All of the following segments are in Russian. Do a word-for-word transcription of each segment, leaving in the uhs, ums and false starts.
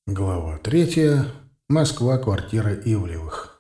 Глава третья. Москва, квартира Ивлевых.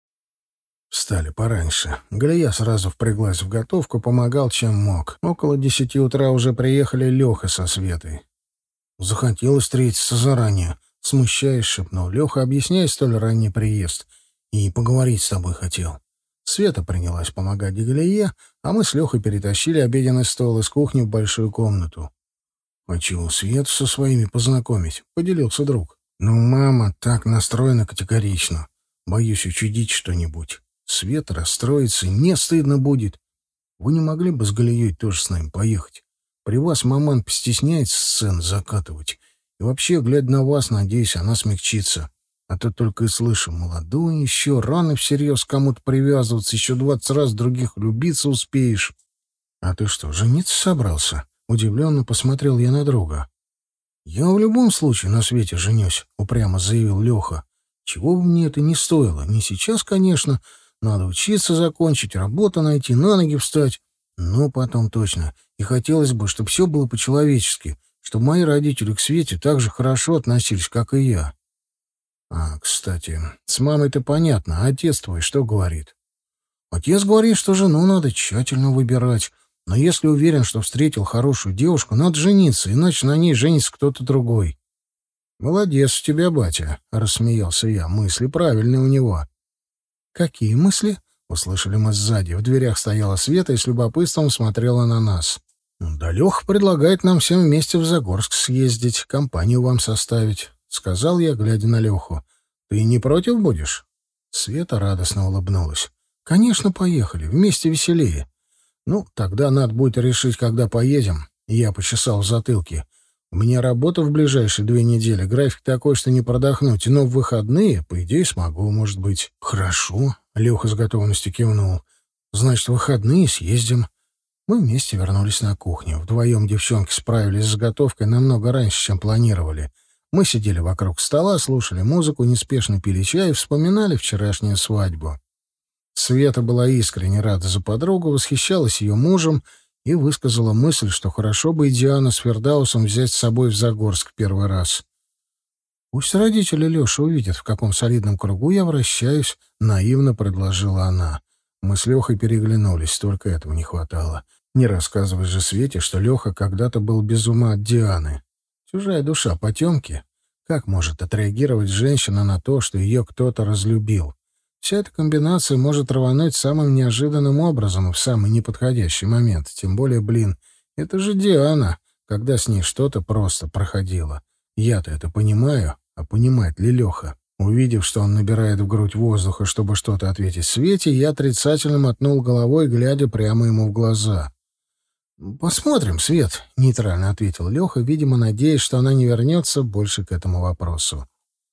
Встали пораньше. Галия сразу впряглась в готовку, помогал, чем мог. Около десяти утра уже приехали Леха со Светой. Захотелось встретиться заранее. Смущаясь, шепнул Леха, объясняя столь ранний приезд. И поговорить с тобой хотел. Света принялась помогать Галие, а мы с Лехой перетащили обеденный стол из кухни в большую комнату. «Хочу Свету со своими познакомить», — поделился друг. «Ну, мама так настроена категорично. Боюсь учудить что-нибудь. Света расстроится, и мне стыдно будет. Вы не могли бы с Галией тоже с нами поехать? При вас маман постесняется сцен закатывать. И вообще, глядя на вас, надеюсь, она смягчится. А то только и слышу, молодой еще, рано всерьез к кому-то привязываться, еще двадцать раз других влюбиться успеешь». «А ты что, жениться собрался?» Удивленно посмотрел я на друга. «Я в любом случае на Свете женюсь», — упрямо заявил Леха. «Чего бы мне это не стоило? Не сейчас, конечно. Надо учиться закончить, работу найти, на ноги встать. Но потом точно. И хотелось бы, чтобы все было по-человечески, чтобы мои родители к Свете так же хорошо относились, как и я». «А, кстати, с мамой-то понятно. А отец твой что говорит?» «Отец говорит, что жену надо тщательно выбирать. Но если уверен, что встретил хорошую девушку, надо жениться, иначе на ней женится кто-то другой». «Молодец у тебя, батя», — рассмеялся я. «Мысли правильные у него». «Какие мысли?» — услышали мы сзади. В дверях стояла Света и с любопытством смотрела на нас. «Да Леха предлагает нам всем вместе в Загорск съездить, компанию вам составить», — сказал я, глядя на Леху. «Ты не против будешь?» Света радостно улыбнулась. «Конечно, поехали. Вместе веселее». «Ну, тогда надо будет решить, когда поедем». Я почесал в затылке. «У меня работа в ближайшие две недели. График такой, что не продохнуть. Но в выходные, по идее, смогу, может быть». «Хорошо», — Леха с готовностью кивнул. «Значит, в выходные съездим». Мы вместе вернулись на кухню. Вдвоем девчонки справились с готовкой намного раньше, чем планировали. Мы сидели вокруг стола, слушали музыку, неспешно пили чай и вспоминали вчерашнюю свадьбу. Света была искренне рада за подругу, восхищалась ее мужем и высказала мысль, что хорошо бы и Диану с Фердаусом взять с собой в Загорск первый раз. «Пусть родители Леши увидят, в каком солидном кругу я вращаюсь», — наивно предложила она. Мы с Лехой переглянулись, только этого не хватало. Не рассказывай же Свете, что Леха когда-то был без ума от Дианы. Чужая душа потемки. Как может отреагировать женщина на то, что ее кто-то разлюбил? Вся эта комбинация может рвануть самым неожиданным образом и в самый неподходящий момент. Тем более, блин, это же Диана, когда с ней что-то просто проходило. Я-то это понимаю, а понимает ли Леха? Увидев, что он набирает в грудь воздуха, чтобы что-то ответить Свете, я отрицательно мотнул головой, глядя прямо ему в глаза. «Посмотрим, Свет», — нейтрально ответил Леха, видимо, надеясь, что она не вернется больше к этому вопросу.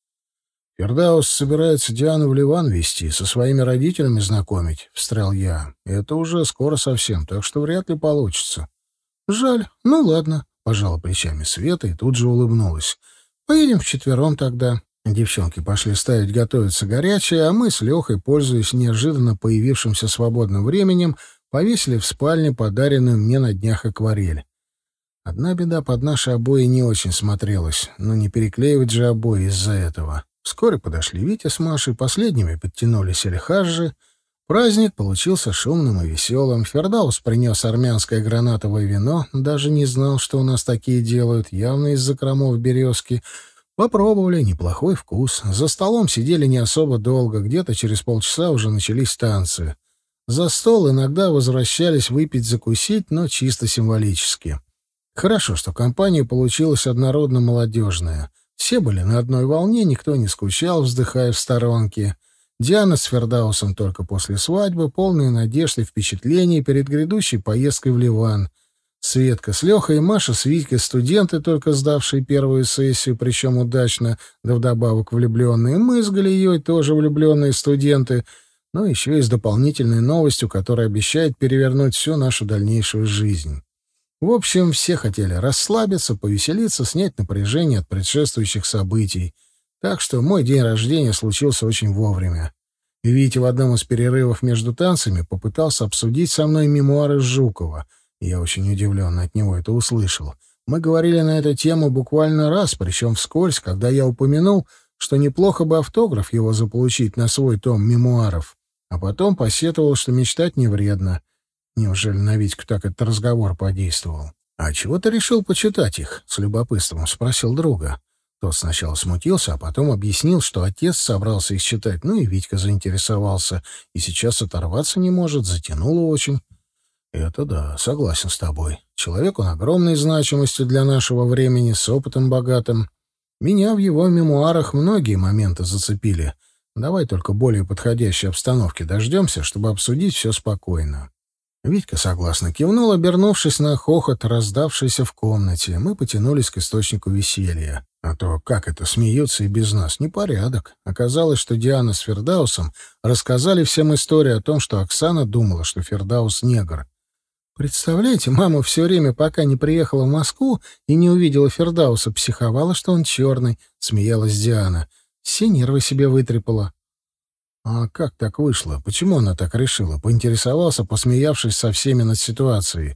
«Фердаус собирается Диану в Ливан везти, со своими родителями знакомить», — встрял я. «Это уже скоро совсем, так что вряд ли получится». «Жаль. Ну ладно», — пожала плечами Света и тут же улыбнулась. «Поедем вчетвером тогда». Девчонки пошли ставить готовиться горячее, а мы с Лехой, пользуясь неожиданно появившимся свободным временем, повесили в спальне подаренную мне на днях акварель. Одна беда, под наши обои не очень смотрелась, но не переклеивать же обои из-за этого. Вскоре подошли Витя с Машей, последними подтянулись Эльхаджи. Праздник получился шумным и веселым. Фердаус принес армянское гранатовое вино, даже не знал, что у нас такие делают, явно из закромов березки. Попробовали, неплохой вкус. За столом сидели не особо долго, где-то через полчаса уже начались танцы. За стол иногда возвращались выпить, закусить, но чисто символически. Хорошо, что компания получилась однородно-молодежная. Все были на одной волне, никто не скучал, вздыхая в сторонке. Диана с Фердаусом только после свадьбы, полные надежд и впечатлений перед грядущей поездкой в Ливан. Светка с Лехой и Маша с Витькой, студенты, только сдавшие первую сессию, причем удачно, да вдобавок влюбленные. Мы с Галией тоже влюбленные студенты, но еще и с дополнительной новостью, которая обещает перевернуть всю нашу дальнейшую жизнь. В общем, все хотели расслабиться, повеселиться, снять напряжение от предшествующих событий. Так что мой день рождения случился очень вовремя. Витя в одном из перерывов между танцами попытался обсудить со мной мемуары Жукова. Я очень удивленно от него это услышал. Мы говорили на эту тему буквально раз, причем вскользь, когда я упомянул, что неплохо бы автограф его заполучить на свой том мемуаров, а потом посетовал, что мечтать не вредно. Неужели на Витьку так этот разговор подействовал? «А чего ты решил почитать их?» — с любопытством спросил друга. Тот сначала смутился, а потом объяснил, что отец собрался их читать, ну и Витька заинтересовался, и сейчас оторваться не может, затянуло очень. «Это да, согласен с тобой. Человек он огромной значимости для нашего времени, с опытом богатым. Меня в его мемуарах многие моменты зацепили. Давай только более подходящей обстановки дождемся, чтобы обсудить все спокойно». Витька согласно кивнул, обернувшись на хохот, раздавшийся в комнате. Мы потянулись к источнику веселья. А то как это смеются и без нас? Непорядок. Оказалось, что Диана с Фердаусом рассказали всем историю о том, что Оксана думала, что Фердаус негр. Представляете, мама все время, пока не приехала в Москву и не увидела Фердауса, психовала, что он черный, — смеялась Диана. Все нервы себе вытрепала. «А как так вышло? Почему она так решила?» — поинтересовался, посмеявшись со всеми над ситуацией.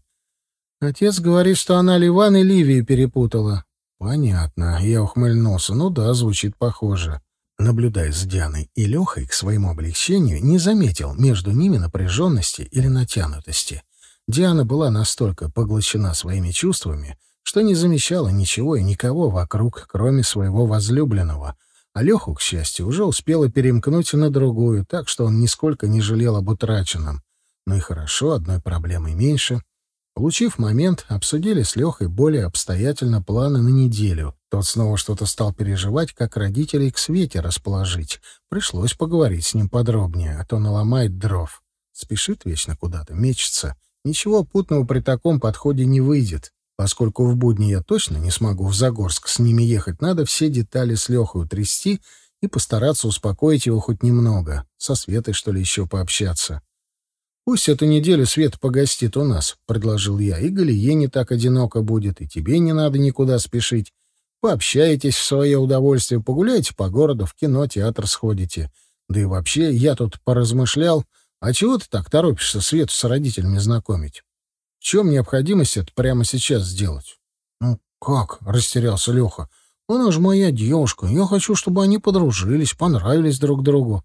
«Отец говорит, что она Ливан и Ливию перепутала». «Понятно». Я ухмыльнулся. «Ну да, звучит похоже». Наблюдая за Дианой и Лехой, к своему облегчению не заметил между ними напряженности или натянутости. Диана была настолько поглощена своими чувствами, что не замечала ничего и никого вокруг, кроме своего возлюбленного, а Леху, к счастью, уже успела перемкнуть на другую, так что он нисколько не жалел об утраченном. Ну и хорошо, одной проблемой меньше. Получив момент, обсудили с Лехой более обстоятельно планы на неделю. Тот снова что-то стал переживать, как родителей к Свете расположить. Пришлось поговорить с ним подробнее, а то наломает дров. Спешит вечно куда-то, мечется. Ничего путного при таком подходе не выйдет. Поскольку в будни я точно не смогу в Загорск с ними ехать, надо все детали с Лехой утрясти и постараться успокоить его хоть немного. Со Светой, что ли, еще пообщаться. «Пусть эту неделю Света погостит у нас», — предложил я. «И Галие не так одиноко будет, и тебе не надо никуда спешить. Пообщаетесь в свое удовольствие, погуляйте по городу, в кино, театр сходите. Да и вообще, я тут поразмышлял, а чего ты так торопишься Свету с родителями знакомить? В чем необходимость это прямо сейчас сделать?» «Ну как?» — растерялся Леха. «Она же моя девушка. Я хочу, чтобы они подружились, понравились друг другу».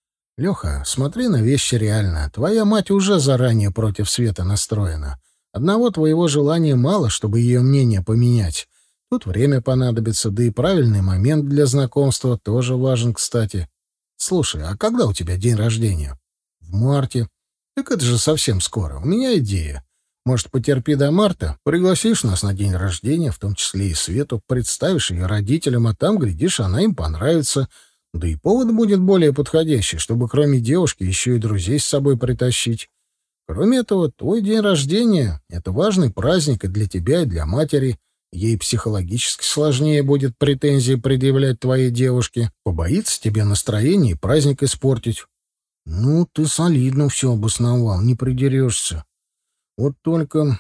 «Леха, смотри на вещи реально. Твоя мать уже заранее против Светы настроена. Одного твоего желания мало, чтобы ее мнение поменять. Тут время понадобится, да и правильный момент для знакомства тоже важен, кстати. Слушай, а когда у тебя день рождения?» «В марте». «Так это же совсем скоро. У меня идея. Может, потерпи до марта, пригласишь нас на день рождения, в том числе и Свету, представишь ее родителям, а там, глядишь, она им понравится. Да и повод будет более подходящий, чтобы кроме девушки еще и друзей с собой притащить. Кроме этого, твой день рождения — это важный праздник и для тебя, и для матери. Ей психологически сложнее будет претензии предъявлять твоей девушке. Побоится тебе настроение и праздник испортить». «Ну, ты солидно все обосновал, не придерешься. Вот только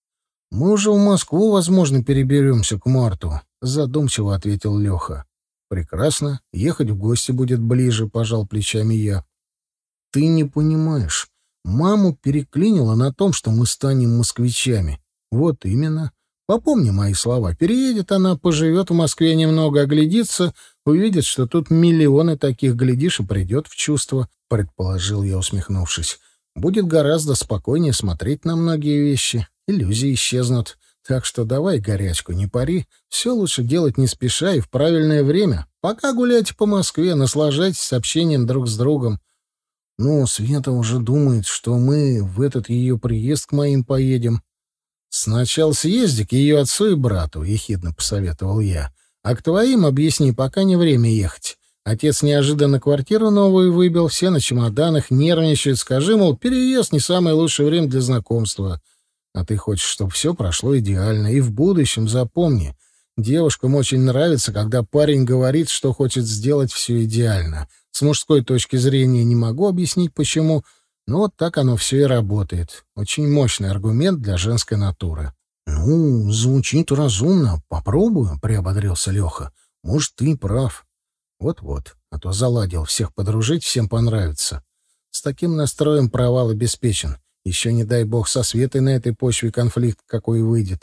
мы уже в Москву, возможно, переберемся к марту», — задумчиво ответил Леха. «Прекрасно. Ехать в гости будет ближе», — пожал плечами я. «Ты не понимаешь. Маму переклинило на том, что мы станем москвичами». «Вот именно. Попомни мои слова. Переедет она, поживет в Москве немного, оглядится, увидит, что тут миллионы таких, глядишь, и придет в чувство», — предположил я, усмехнувшись. «Будет гораздо спокойнее смотреть на многие вещи. Иллюзии исчезнут. Так что давай горячку не пари. Все лучше делать не спеша и в правильное время. Пока гуляйте по Москве, наслаждайтесь общением друг с другом». «Ну, Света уже думает, что мы в этот ее приезд к моим поедем». «Сначала съезди к ее отцу и брату», — ехидно посоветовал я. «А к твоим объясни, пока не время ехать. Отец неожиданно квартиру новую выбил, все на чемоданах, нервничают. Скажи, мол, переезд — не самое лучшее время для знакомства. А ты хочешь, чтобы все прошло идеально. И в будущем запомни, девушкам очень нравится, когда парень говорит, что хочет сделать все идеально. С мужской точки зрения не могу объяснить, почему, но вот так оно все и работает. Очень мощный аргумент для женской натуры». «Ну, звучит разумно. Попробую», — приободрился Леха. «Может, ты прав». «Вот-вот, а то заладил всех подружить, всем понравится. С таким настроем провал обеспечен. Еще, не дай бог, со Светой на этой почве конфликт какой выйдет.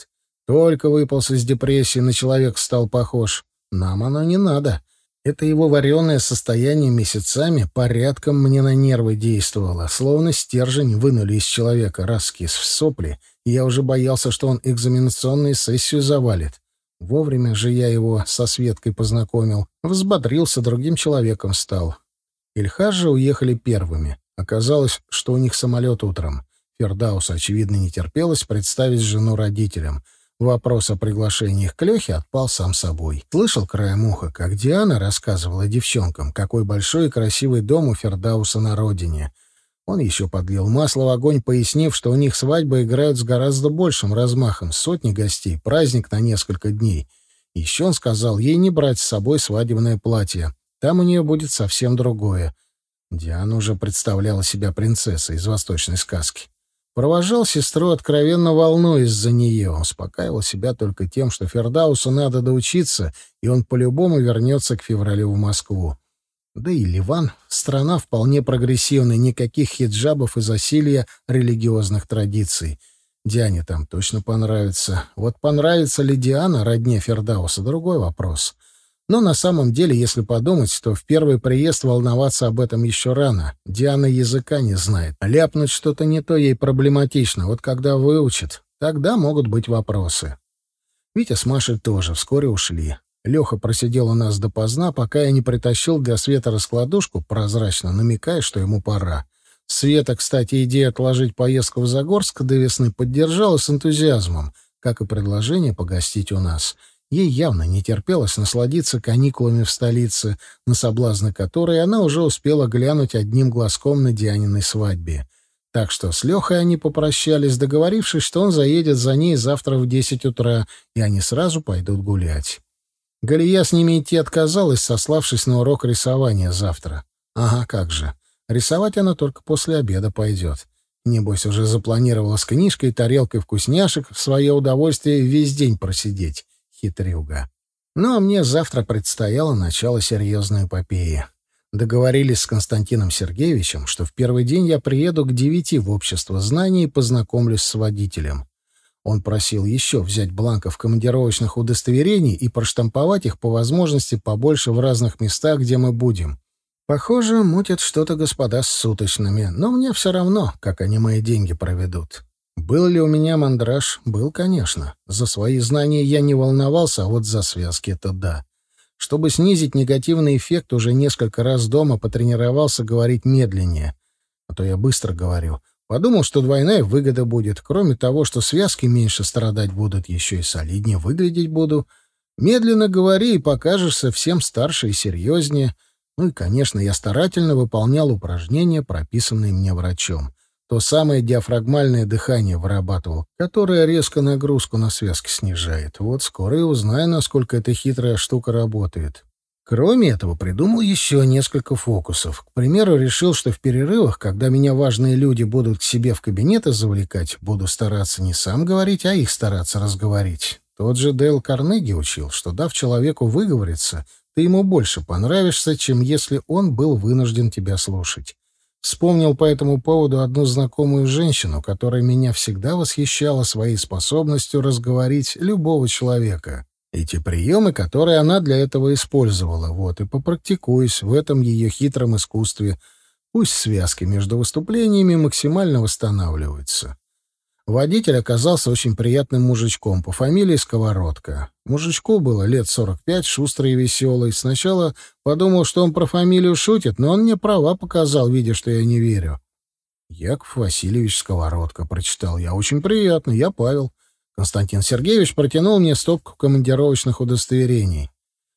Только выполз из депрессии, на человека стал похож. Нам оно не надо. Это его вареное состояние месяцами порядком мне на нервы действовало. Словно стержень вынули из человека, раскис в сопли, и я уже боялся, что он экзаменационную сессию завалит. Вовремя же я его со Светкой познакомил. Взбодрился, другим человеком стал. Ильхаж же уехали первыми. Оказалось, что у них самолет утром. Фердаусу, очевидно, не терпелось представить жену родителям. Вопрос о приглашении их к Лехе отпал сам собой. Слышал краем уха, как Диана рассказывала девчонкам, какой большой и красивый дом у Фердауса на родине. Он еще подлил масло в огонь, пояснив, что у них свадьбы играют с гораздо большим размахом, сотни гостей, праздник на несколько дней. Еще он сказал ей не брать с собой свадебное платье. Там у нее будет совсем другое. Диана уже представляла себя принцессой из восточной сказки. Провожал сестру, откровенно волнуясь за нее. Успокаивал себя только тем, что Фердаусу надо доучиться, и он по-любому вернется к февралю в Москву. Да и Ливан — страна вполне прогрессивная, никаких хиджабов и засилья религиозных традиций. Диане там точно понравится. Вот понравится ли Диана родне Фердауса — другой вопрос. Но на самом деле, если подумать, то в первый приезд волноваться об этом еще рано. Диана языка не знает. Ляпнуть что-то не то ей проблематично. Вот когда выучит, тогда могут быть вопросы. Витя с Машей тоже вскоре ушли. Леха просидел у нас допоздна, пока я не притащил для Света раскладушку, прозрачно намекая, что ему пора. Света, кстати, идею отложить поездку в Загорск до весны поддержала с энтузиазмом, как и предложение погостить у нас. Ей явно не терпелось насладиться каникулами в столице, на соблазны которой она уже успела глянуть одним глазком на Дианиной свадьбе. Так что с Лехой они попрощались, договорившись, что он заедет за ней завтра в десять утра, и они сразу пойдут гулять. Галия с ними идти отказалась, сославшись на урок рисования завтра. Ага, как же. Рисовать она только после обеда пойдет. Небось, уже запланировала с книжкой и тарелкой вкусняшек в свое удовольствие весь день просидеть. Хитрюга. Ну, а мне завтра предстояло начало серьезной эпопеи. Договорились с Константином Сергеевичем, что в первый день я приеду к девяти в общество знаний и познакомлюсь с водителем. Он просил еще взять бланков командировочных удостоверений и проштамповать их по возможности побольше в разных местах, где мы будем. Похоже, мутят что-то господа с суточными, но мне все равно, как они мои деньги проведут. Был ли у меня мандраж? Был, конечно. За свои знания я не волновался, а вот за связки — это да. Чтобы снизить негативный эффект, уже несколько раз дома потренировался говорить медленнее. А то я быстро говорю. Подумал, что двойная выгода будет. Кроме того, что связки меньше страдать будут, еще и солиднее выглядеть буду. Медленно говори, и покажешься всем старше и серьезнее. Ну и, конечно, я старательно выполнял упражнения, прописанные мне врачом. То самое диафрагмальное дыхание вырабатывал, которое резко нагрузку на связки снижает. Вот скоро и узнаю, насколько эта хитрая штука работает. Кроме этого, придумал еще несколько фокусов. К примеру, решил, что в перерывах, когда меня важные люди будут к себе в кабинеты завлекать, буду стараться не сам говорить, а их стараться разговорить. Тот же Дейл Карнеги учил, что, дав человеку выговориться, ты ему больше понравишься, чем если он был вынужден тебя слушать. Вспомнил по этому поводу одну знакомую женщину, которая меня всегда восхищала своей способностью разговорить любого человека. Эти приемы, которые она для этого использовала, вот и попрактикуюсь в этом ее хитром искусстве. Пусть связки между выступлениями максимально восстанавливаются. Водитель оказался очень приятным мужичком по фамилии Сковородка. Мужичку было лет сорок пять, шустрый и веселый. Сначала подумал, что он про фамилию шутит, но он мне права показал, видя, что я не верю. «Яков Васильевич Сковородка», — прочитал я. «Очень приятно, я Павел». Константин Сергеевич протянул мне стопку командировочных удостоверений.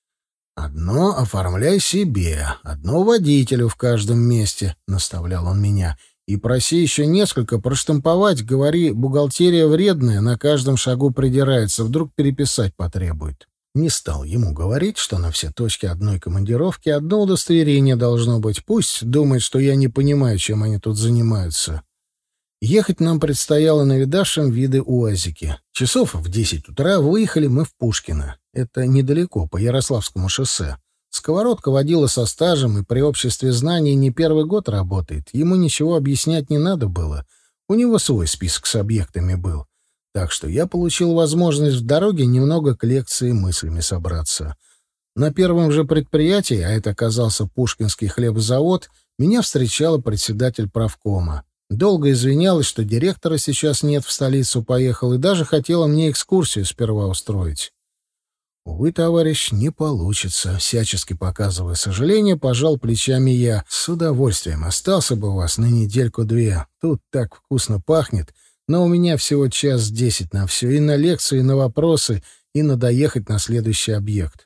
«Одно оформляй себе, одно водителю в каждом месте», — наставлял он меня. «И проси еще несколько проштамповать, говори, бухгалтерия вредная, на каждом шагу придирается, вдруг переписать потребует». Не стал ему говорить, что на все точки одной командировки одно удостоверение должно быть. Пусть думает, что я не понимаю, чем они тут занимаются. Ехать нам предстояло на видавшем виды УАЗике. Часов в десять утра выехали мы в Пушкино. Это недалеко, по Ярославскому шоссе. Сковородка водила со стажем и при обществе знаний не первый год работает. Ему ничего объяснять не надо было. У него свой список с объектами был. Так что я получил возможность в дороге немного к лекции мыслями собраться. На первом же предприятии, а это оказался Пушкинский хлебозавод, меня встречала председатель правкома. Долго извинялась, что директора сейчас нет, в столицу поехал, и даже хотела мне экскурсию сперва устроить. «Увы, товарищ, не получится», — всячески показывая сожаление, пожал плечами я. «С удовольствием остался бы у вас на недельку-две. Тут так вкусно пахнет, но у меня всего час десять на все, и на лекцию, и на вопросы, и на доехать на следующий объект».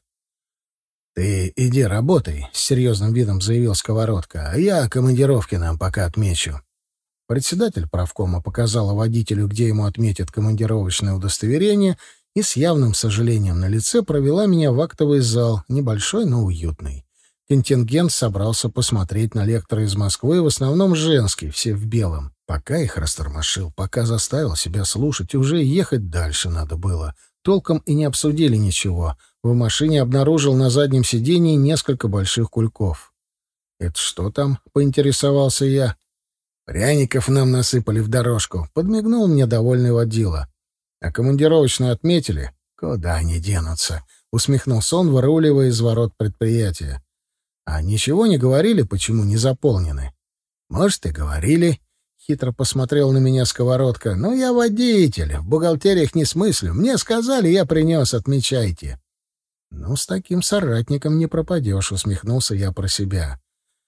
«Ты иди работай», — с серьезным видом заявил Сковородка, «а я командировки нам пока отмечу». Председатель правкома показала водителю, где ему отметят командировочное удостоверение, и с явным сожалением на лице провела меня в актовый зал, небольшой, но уютный. Контингент собрался посмотреть на лектора из Москвы, в основном женский, все в белом. Пока их растормошил, пока заставил себя слушать, уже ехать дальше надо было. Толком и не обсудили ничего. В машине обнаружил на заднем сидении несколько больших кульков. «Это что там?» — поинтересовался я. «Пряников нам насыпали в дорожку», — подмигнул мне довольный водила. «А командировочную отметили?» «Куда они денутся?» — усмехнулся он, выруливая из ворот предприятия. «А ничего не говорили, почему не заполнены?» «Может, и говорили», — хитро посмотрел на меня Сковородка. «Но я водитель, в бухгалтериях не смыслю. Мне сказали, я принес, отмечайте». «Ну, с таким соратником не пропадешь», — усмехнулся я про себя.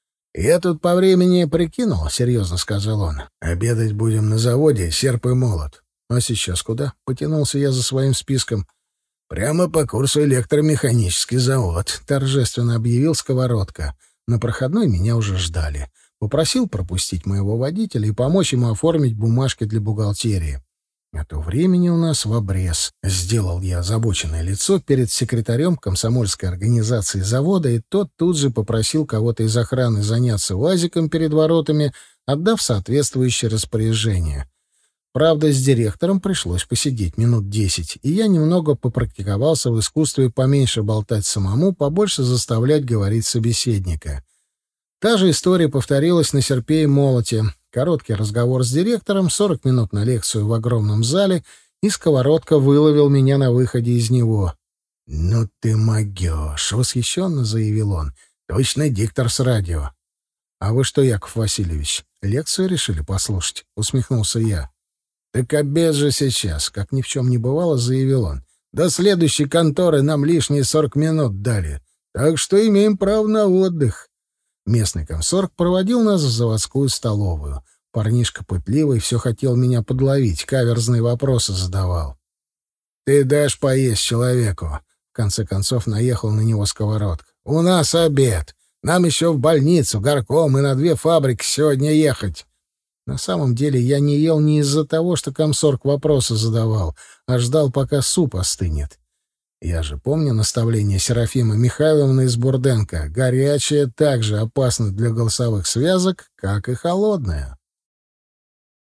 «Я тут по времени прикинул», — серьезно сказал он. «Обедать будем на заводе «Серп и молот». «А сейчас куда?» — потянулся я за своим списком. «Прямо по курсу электромеханический завод», — торжественно объявил Сковородка. На проходной меня уже ждали. Попросил пропустить моего водителя и помочь ему оформить бумажки для бухгалтерии. А то времени у нас в обрез. Сделал я озабоченное лицо перед секретарем комсомольской организации завода, и тот тут же попросил кого-то из охраны заняться УАЗиком перед воротами, отдав соответствующее распоряжение. Правда, с директором пришлось посидеть минут десять, и я немного попрактиковался в искусстве поменьше болтать самому, побольше заставлять говорить собеседника. Та же история повторилась на «Серпе и молоте». Короткий разговор с директором, сорок минут на лекцию в огромном зале, и Сковородка выловил меня на выходе из него. «Ну ты могёшь!» — восхищенно заявил он. «Точно диктор с радио». «А вы что, Яков Васильевич, лекцию решили послушать?» — усмехнулся я. «Так обед же сейчас», — как ни в чем не бывало, заявил он. «До следующей конторы нам лишние сорок минут дали, так что имеем право на отдых». Местный комсорг проводил нас в заводскую столовую. Парнишка пытливый, все хотел меня подловить, каверзные вопросы задавал. «Ты дашь поесть человеку?» В конце концов наехал на него Сковородка. «У нас обед. Нам еще в больницу, горком и на две фабрики сегодня ехать». На самом деле я не ел не из-за того, что комсорг вопросы задавал, а ждал, пока суп остынет. Я же помню наставление Серафимы Михайловны из Бурденко. Горячее так же опасно для голосовых связок, как и холодное.